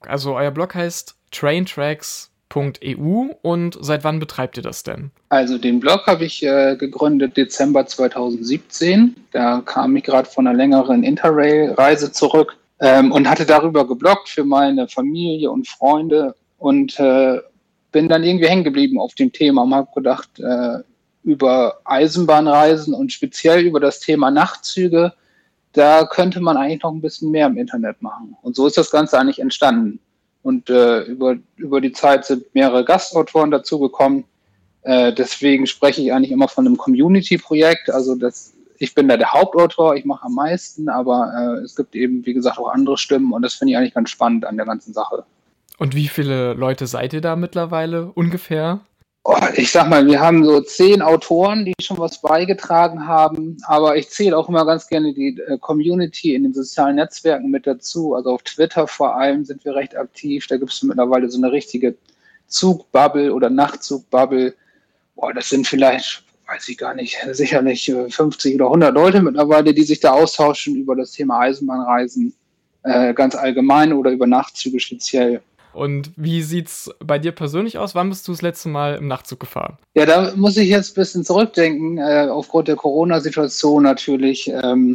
Also euer Blog heißt traintracks.eu und seit wann betreibt ihr das denn? Also den Blog habe ich gegründet Dezember 2017. Da kam ich gerade von einer längeren Interrail-Reise zurück und hatte darüber gebloggt für meine Familie und Freunde und bin dann irgendwie hängen geblieben auf dem Thema und habe gedacht, über Eisenbahnreisen und speziell über das Thema Nachtzüge, da könnte man eigentlich noch ein bisschen mehr im Internet machen. Und so ist das Ganze eigentlich entstanden. Und über die Zeit sind mehrere Gastautoren dazugekommen. Deswegen spreche ich eigentlich immer von einem Community-Projekt. Also ich bin da der Hauptautor, ich mache am meisten, aber es gibt eben, wie gesagt, auch andere Stimmen und das finde ich eigentlich ganz spannend an der ganzen Sache. Und wie viele Leute seid ihr da mittlerweile ungefähr? Ich sag mal, wir haben so 10 Autoren, die schon was beigetragen haben, aber ich zähle auch immer ganz gerne die Community in den sozialen Netzwerken mit dazu. Also auf Twitter vor allem sind wir recht aktiv. Da gibt es mittlerweile so eine richtige Zugbubble oder Nachtzugbubble. Das sind vielleicht, weiß ich gar nicht, sicherlich 50 oder 100 Leute mittlerweile, die sich da austauschen über das Thema Eisenbahnreisen ganz allgemein oder über Nachtzüge speziell. Und wie sieht's bei dir persönlich aus? Wann bist du das letzte Mal im Nachtzug gefahren? Ja, da muss ich jetzt ein bisschen zurückdenken. Aufgrund der Corona-Situation natürlich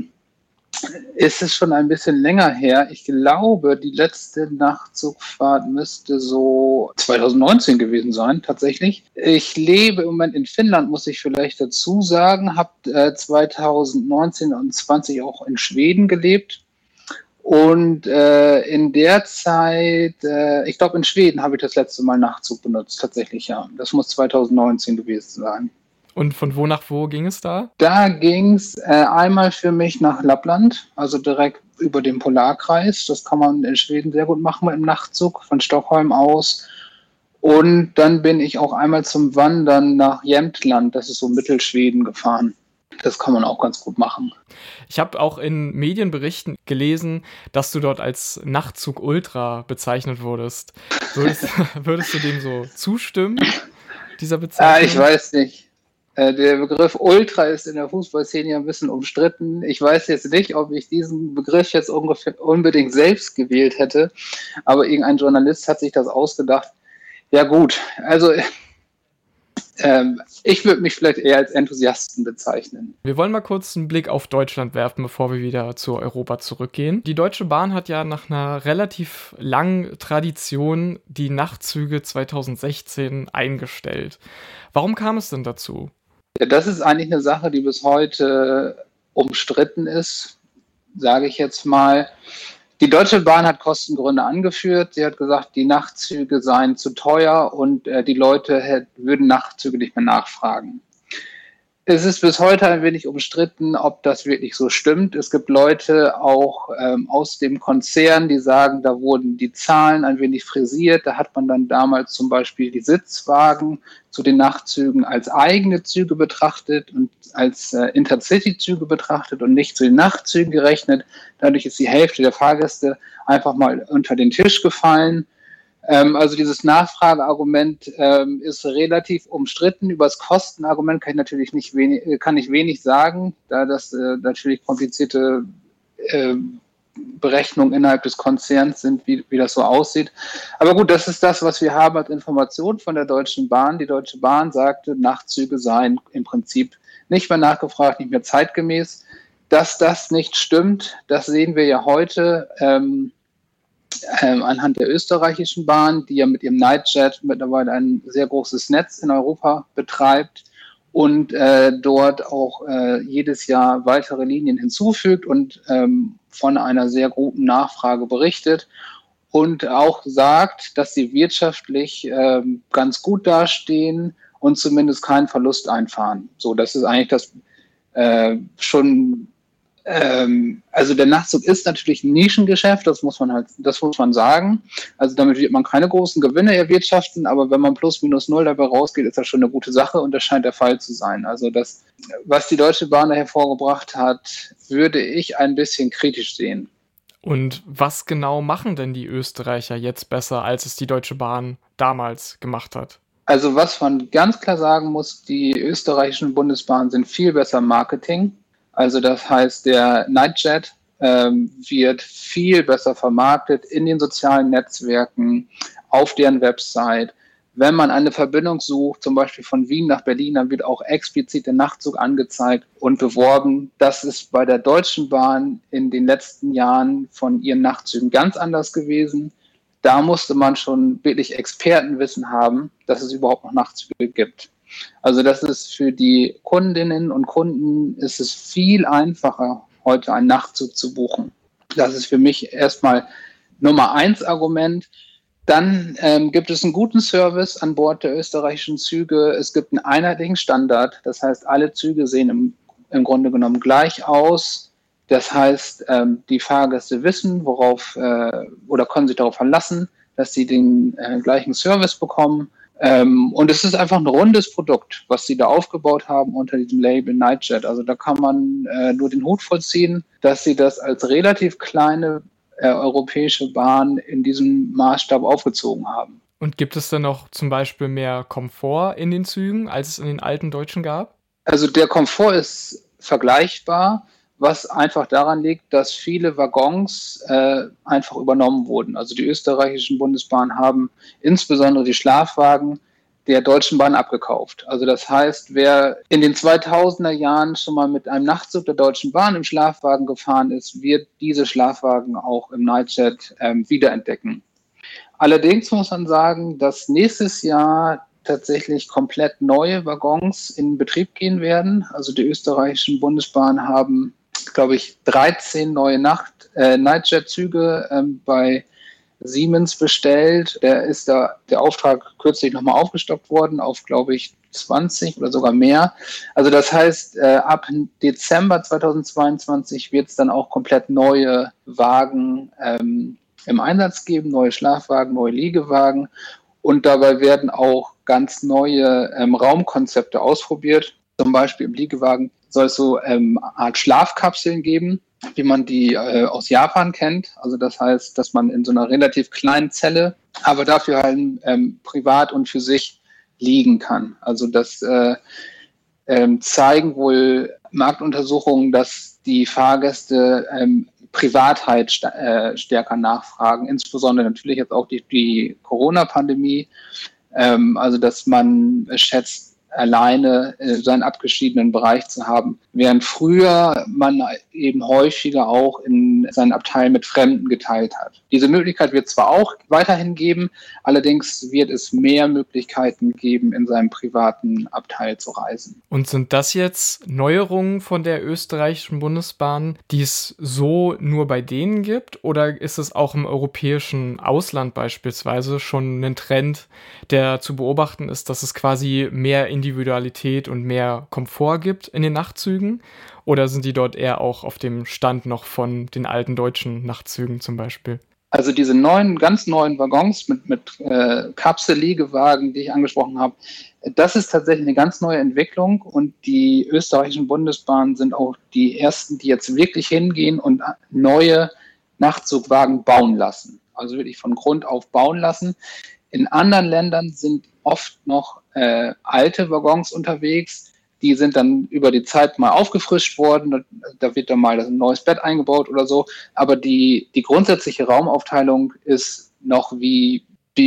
ist es schon ein bisschen länger her. Ich glaube, die letzte Nachtzugfahrt müsste so 2019 gewesen sein, tatsächlich. Ich lebe im Moment in Finnland, muss ich vielleicht dazu sagen, habe 2019 und 20 auch in Schweden gelebt. Und in der Zeit, ich glaube in Schweden habe ich das letzte Mal Nachtzug benutzt, tatsächlich, ja. Das muss 2019 gewesen sein. Und von wo nach wo ging es da? Da ging es einmal für mich nach Lappland, also direkt über den Polarkreis. Das kann man in Schweden sehr gut machen mit dem Nachtzug von Stockholm aus. Und dann bin ich auch einmal zum Wandern nach Jämtland, das ist so Mittelschweden, gefahren. Das kann man auch ganz gut machen. Ich habe auch in Medienberichten gelesen, dass du dort als Nachtzug-Ultra bezeichnet wurdest. Würdest du dem so zustimmen, dieser Bezeichnung? Ich weiß nicht. Der Begriff Ultra ist in der Fußballszene ja ein bisschen umstritten. Ich weiß jetzt nicht, ob ich diesen Begriff jetzt unbedingt selbst gewählt hätte, aber irgendein Journalist hat sich das ausgedacht. Ja gut, also ich würde mich vielleicht eher als Enthusiasten bezeichnen. Wir wollen mal kurz einen Blick auf Deutschland werfen, bevor wir wieder zu Europa zurückgehen. Die Deutsche Bahn hat ja nach einer relativ langen Tradition die Nachtzüge 2016 eingestellt. Warum kam es denn dazu? Ja, das ist eigentlich eine Sache, die bis heute umstritten ist, sage ich jetzt mal. Die Deutsche Bahn hat Kostengründe angeführt. Sie hat gesagt, die Nachtzüge seien zu teuer und die Leute würden Nachtzüge nicht mehr nachfragen. Es ist bis heute ein wenig umstritten, ob das wirklich so stimmt. Es gibt Leute auch aus dem Konzern, die sagen, da wurden die Zahlen ein wenig frisiert. Da hat man dann damals zum Beispiel die Sitzwagen zu den Nachtzügen als eigene Züge betrachtet und als Intercity-Züge betrachtet und nicht zu den Nachtzügen gerechnet. Dadurch ist die Hälfte der Fahrgäste einfach mal unter den Tisch gefallen. Also dieses Nachfrageargument ist relativ umstritten. Über das Kostenargument kann ich wenig sagen, da das natürlich komplizierte Berechnungen innerhalb des Konzerns sind, wie das so aussieht. Aber gut, das ist das, was wir haben als Information von der Deutschen Bahn. Die Deutsche Bahn sagte, Nachtzüge seien im Prinzip nicht mehr nachgefragt, nicht mehr zeitgemäß. Dass das nicht stimmt, das sehen wir ja heute anhand der österreichischen Bahn, die ja mit ihrem Nightjet mittlerweile ein sehr großes Netz in Europa betreibt und dort auch jedes Jahr weitere Linien hinzufügt und von einer sehr guten Nachfrage berichtet und auch sagt, dass sie wirtschaftlich ganz gut dastehen und zumindest keinen Verlust einfahren. So, das ist eigentlich das schon. Also der Nachtzug ist natürlich ein Nischengeschäft, das muss man sagen. Also damit wird man keine großen Gewinne erwirtschaften, aber wenn man plus minus null dabei rausgeht, ist das schon eine gute Sache und das scheint der Fall zu sein. Also das, was die Deutsche Bahn da hervorgebracht hat, würde ich ein bisschen kritisch sehen. Und was genau machen denn die Österreicher jetzt besser, als es die Deutsche Bahn damals gemacht hat? Also was man ganz klar sagen muss, die österreichischen Bundesbahnen sind viel besser im Marketing. Also das heißt, der Nightjet wird viel besser vermarktet in den sozialen Netzwerken, auf deren Website. Wenn man eine Verbindung sucht, zum Beispiel von Wien nach Berlin, dann wird auch explizit der Nachtzug angezeigt und beworben. Das ist bei der Deutschen Bahn in den letzten Jahren von ihren Nachtzügen ganz anders gewesen. Da musste man schon wirklich Expertenwissen haben, dass es überhaupt noch Nachtzüge gibt. Also das ist für die Kundinnen und Kunden ist es viel einfacher, heute einen Nachtzug zu buchen. Das ist für mich erstmal Nummer 1 Argument. Dann gibt es einen guten Service an Bord der österreichischen Züge. Es gibt einen einheitlichen Standard. Das heißt, alle Züge sehen im Grunde genommen gleich aus. Das heißt, die Fahrgäste wissen, worauf oder können sich darauf verlassen, dass sie den gleichen Service bekommen. Und es ist einfach ein rundes Produkt, was sie da aufgebaut haben unter diesem Label Nightjet. Also da kann man nur den Hut vollziehen, dass sie das als relativ kleine europäische Bahn in diesem Maßstab aufgezogen haben. Und gibt es denn noch zum Beispiel mehr Komfort in den Zügen, als es in den alten deutschen gab? Also der Komfort ist vergleichbar, was einfach daran liegt, dass viele Waggons einfach übernommen wurden. Also die österreichischen Bundesbahnen haben insbesondere die Schlafwagen der Deutschen Bahn abgekauft. Also das heißt, wer in den 2000er Jahren schon mal mit einem Nachtzug der Deutschen Bahn im Schlafwagen gefahren ist, wird diese Schlafwagen auch im Nightjet wiederentdecken. Allerdings muss man sagen, dass nächstes Jahr tatsächlich komplett neue Waggons in Betrieb gehen werden. Also die österreichischen Bundesbahnen haben, glaube ich, 13 neue Nightjet-Züge bei Siemens bestellt. Der Auftrag kürzlich nochmal aufgestockt worden auf, glaube ich, 20 oder sogar mehr. Also das heißt, ab Dezember 2022 wird es dann auch komplett neue Wagen im Einsatz geben, neue Schlafwagen, neue Liegewagen. Und dabei werden auch ganz neue Raumkonzepte ausprobiert. Zum Beispiel im Liegewagen soll es so eine Art Schlafkapseln geben, wie man die aus Japan kennt. Also das heißt, dass man in so einer relativ kleinen Zelle, aber dafür halt privat und für sich liegen kann. Also das zeigen wohl Marktuntersuchungen, dass die Fahrgäste Privatheit stärker nachfragen, insbesondere natürlich jetzt auch die Corona-Pandemie. Also dass man schätzt, alleine seinen abgeschiedenen Bereich zu haben, während früher man eben häufiger auch in seinen Abteil mit Fremden geteilt hat. Diese Möglichkeit wird zwar auch weiterhin geben, allerdings wird es mehr Möglichkeiten geben, in seinem privaten Abteil zu reisen. Und sind das jetzt Neuerungen von der österreichischen Bundesbahn, die es so nur bei denen gibt? Oder ist es auch im europäischen Ausland beispielsweise schon ein Trend, der zu beobachten ist, dass es quasi mehr Individualität und mehr Komfort gibt in den Nachtzügen? Oder sind die dort eher auch auf dem Stand noch von den alten deutschen Nachtzügen zum Beispiel? Also diese ganz neuen Waggons mit Kapsel-Liegewagen, die ich angesprochen habe, das ist tatsächlich eine ganz neue Entwicklung und die österreichischen Bundesbahnen sind auch die ersten, die jetzt wirklich hingehen und neue Nachtzugwagen bauen lassen. Also wirklich von Grund auf bauen lassen. In anderen Ländern sind oft noch alte Waggons unterwegs. Die sind dann über die Zeit mal aufgefrischt worden. Da wird dann mal ein neues Bett eingebaut oder so. Aber die grundsätzliche Raumaufteilung ist noch wie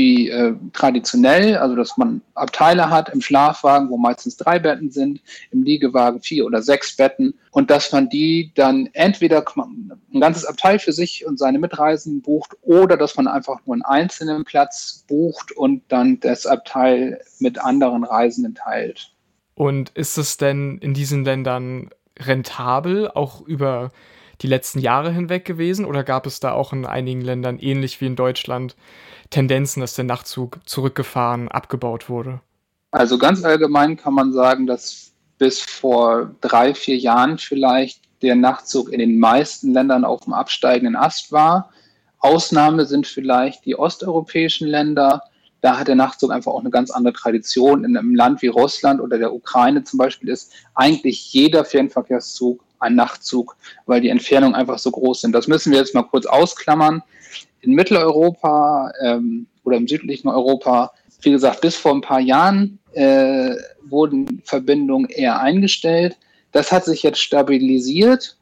traditionell, also dass man Abteile hat im Schlafwagen, wo meistens 3 Betten sind, im Liegewagen 4 oder 6 Betten und dass man die dann entweder ein ganzes Abteil für sich und seine Mitreisenden bucht oder dass man einfach nur einen einzelnen Platz bucht und dann das Abteil mit anderen Reisenden teilt. Und ist es denn in diesen Ländern rentabel, auch über die letzten Jahre hinweg gewesen? Oder gab es da auch in einigen Ländern, ähnlich wie in Deutschland, Tendenzen, dass der Nachtzug zurückgefahren, abgebaut wurde? Also ganz allgemein kann man sagen, dass bis vor 3-4 Jahren vielleicht der Nachtzug in den meisten Ländern auf dem absteigenden Ast war. Ausnahme sind vielleicht die osteuropäischen Länder. Da hat der Nachtzug einfach auch eine ganz andere Tradition. In einem Land wie Russland oder der Ukraine zum Beispiel ist eigentlich jeder Fernverkehrszug ein Nachtzug, weil die Entfernungen einfach so groß sind. Das müssen wir jetzt mal kurz ausklammern. In Mitteleuropa oder im südlichen Europa, wie gesagt, bis vor ein paar Jahren wurden Verbindungen eher eingestellt. Das hat sich jetzt stabilisiert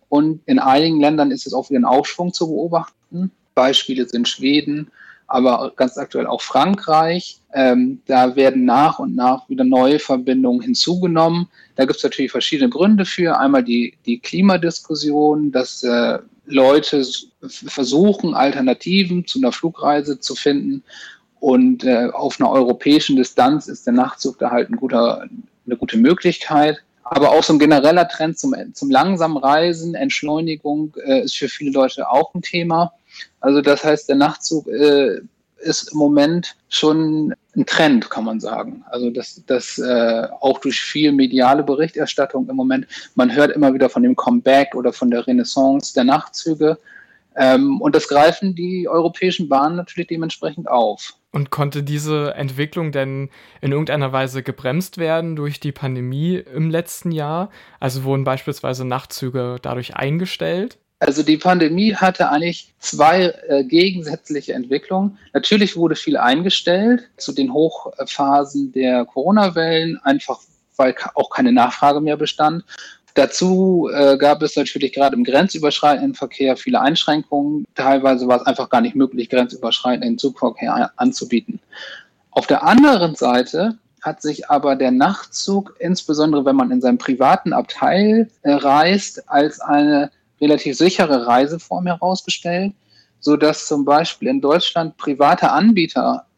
Und in einigen Ländern ist es auch wieder ein Aufschwung zu beobachten. Beispiele sind Schweden, aber ganz aktuell auch Frankreich. Da werden nach und nach wieder neue Verbindungen hinzugenommen. Da gibt es natürlich verschiedene Gründe für. Einmal die Klimadiskussion, dass Leute versuchen, Alternativen zu einer Flugreise zu finden. Und auf einer europäischen Distanz ist der Nachtzug da halt eine gute Möglichkeit. Aber auch so ein genereller Trend zum langsamen Reisen, Entschleunigung ist für viele Leute auch ein Thema. Also das heißt, der Nachtzug ist im Moment schon ein Trend, kann man sagen. Also das auch durch viel mediale Berichterstattung im Moment, man hört immer wieder von dem Comeback oder von der Renaissance der Nachtzüge. Und das greifen die europäischen Bahnen natürlich dementsprechend auf. Und konnte diese Entwicklung denn in irgendeiner Weise gebremst werden durch die Pandemie im letzten Jahr? Also wurden beispielsweise Nachtzüge dadurch eingestellt? Also die Pandemie hatte eigentlich zwei gegensätzliche Entwicklungen. Natürlich wurde viel eingestellt zu den Hochphasen der Corona-Wellen, einfach weil auch keine Nachfrage mehr bestand. Dazu gab es natürlich gerade im grenzüberschreitenden Verkehr viele Einschränkungen. Teilweise war es einfach gar nicht möglich, grenzüberschreitenden Zugverkehr anzubieten. Auf der anderen Seite hat sich aber der Nachtzug, insbesondere wenn man in seinem privaten Abteil reist, als eine relativ sichere Reiseform herausgestellt, sodass zum Beispiel in Deutschland private Anbieter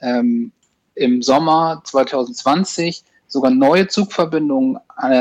im Sommer 2020 sogar neue Zugverbindungen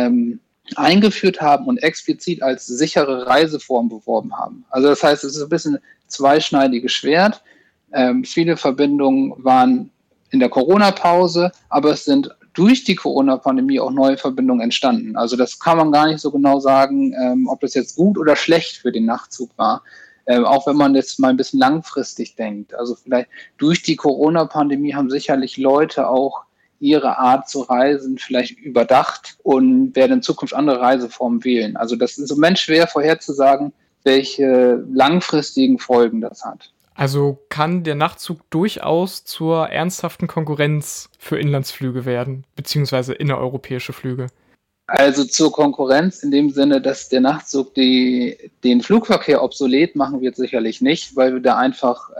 eingeführt haben und explizit als sichere Reiseform beworben haben. Also das heißt, es ist ein bisschen zweischneidiges Schwert. Viele Verbindungen waren in der Corona-Pause, aber es sind durch die Corona-Pandemie auch neue Verbindungen entstanden. Also das kann man gar nicht so genau sagen, ob das jetzt gut oder schlecht für den Nachtzug war. Auch wenn man jetzt mal ein bisschen langfristig denkt. Also vielleicht durch die Corona-Pandemie haben sicherlich Leute auch ihre Art zu reisen vielleicht überdacht und werden in Zukunft andere Reiseformen wählen. Also das ist im Moment schwer vorherzusagen, welche langfristigen Folgen das hat. Also kann der Nachtzug durchaus zur ernsthaften Konkurrenz für Inlandsflüge werden, beziehungsweise innereuropäische Flüge? Also zur Konkurrenz in dem Sinne, dass der Nachtzug den Flugverkehr obsolet machen wird, sicherlich nicht, weil wir da einfach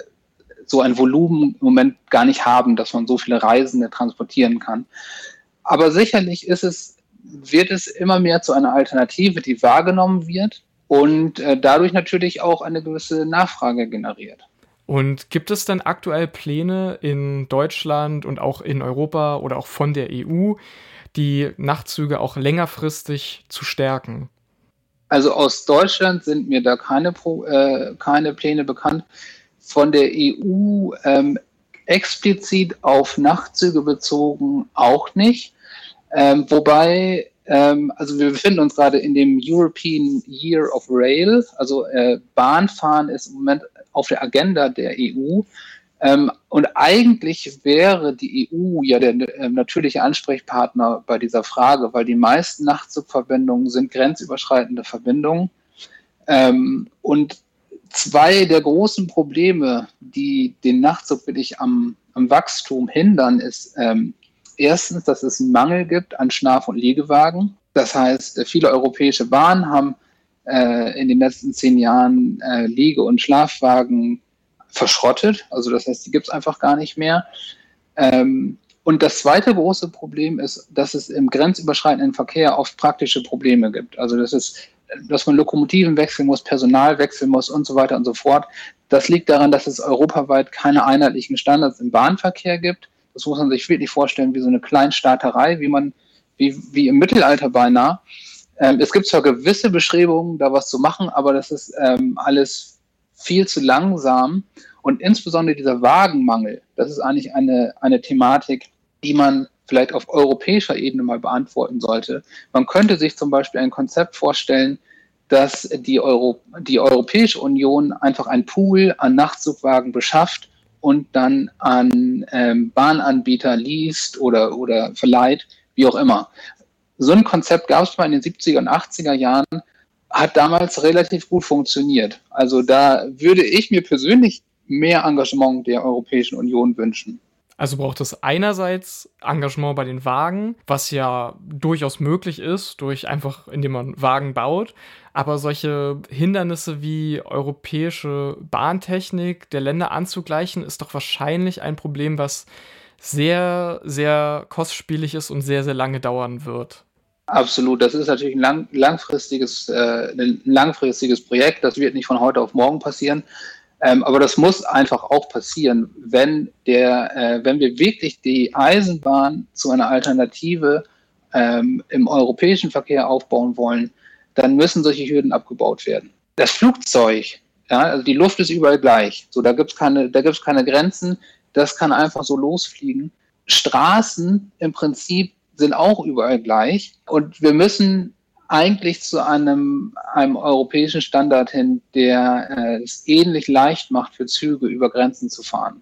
so ein Volumen im Moment gar nicht haben, dass man so viele Reisende transportieren kann. Aber sicherlich wird es immer mehr zu einer Alternative, die wahrgenommen wird und dadurch natürlich auch eine gewisse Nachfrage generiert. Und gibt es denn aktuell Pläne in Deutschland und auch in Europa oder auch von der EU, die Nachtzüge auch längerfristig zu stärken? Also aus Deutschland sind mir da keine Pläne bekannt. Von der EU explizit auf Nachtzüge bezogen auch nicht. Wobei, also wir befinden uns gerade in dem European Year of Rail, also Bahnfahren ist im Moment auf der Agenda der EU. Und eigentlich wäre die EU ja der natürliche Ansprechpartner bei dieser Frage, weil die meisten Nachtzugverbindungen sind grenzüberschreitende Verbindungen. Und zwei der großen Probleme, die den Nachtzug wirklich am Wachstum hindern, ist erstens, dass es einen Mangel gibt an Schlaf- und Liegewagen. Das heißt, viele europäische Bahnen haben in den letzten 10 Jahren Liege- und Schlafwagen verschrottet. Also das heißt, die gibt es einfach gar nicht mehr. Und das zweite große Problem ist, dass es im grenzüberschreitenden Verkehr oft praktische Probleme gibt. Also dass man Lokomotiven wechseln muss, Personal wechseln muss und so weiter und so fort. Das liegt daran, dass es europaweit keine einheitlichen Standards im Bahnverkehr gibt. Das muss man sich wirklich vorstellen wie so eine Kleinstaaterei, wie im Mittelalter beinahe. Es gibt zwar gewisse Bestrebungen, da was zu machen, aber das ist alles viel zu langsam. Und insbesondere dieser Wagenmangel, das ist eigentlich eine Thematik, die man vielleicht auf europäischer Ebene mal beantworten sollte. Man könnte sich zum Beispiel ein Konzept vorstellen, dass die Europäische Union einfach einen Pool an Nachtzugwagen beschafft und dann an Bahnanbieter least oder verleiht, wie auch immer. So ein Konzept gab es mal in den 70er und 80er Jahren, hat damals relativ gut funktioniert. Also da würde ich mir persönlich mehr Engagement der Europäischen Union wünschen. Also braucht es einerseits Engagement bei den Wagen, was ja durchaus möglich ist, durch einfach, indem man Wagen baut. Aber solche Hindernisse wie europäische Bahntechnik der Länder anzugleichen, ist doch wahrscheinlich ein Problem, was sehr, sehr kostspielig ist und sehr, sehr lange dauern wird. Absolut, das ist natürlich ein langfristiges Projekt. Das wird nicht von heute auf morgen passieren. Aber das muss einfach auch passieren, wenn wir wirklich die Eisenbahn zu einer Alternative im europäischen Verkehr aufbauen wollen, dann müssen solche Hürden abgebaut werden. Das Flugzeug, ja, also die Luft ist überall gleich. So, da gibt's keine Grenzen. Das kann einfach so losfliegen. Straßen im Prinzip sind auch überall gleich. Und wir müssen eigentlich zu einem europäischen Standard hin, der es ähnlich leicht macht, für Züge über Grenzen zu fahren.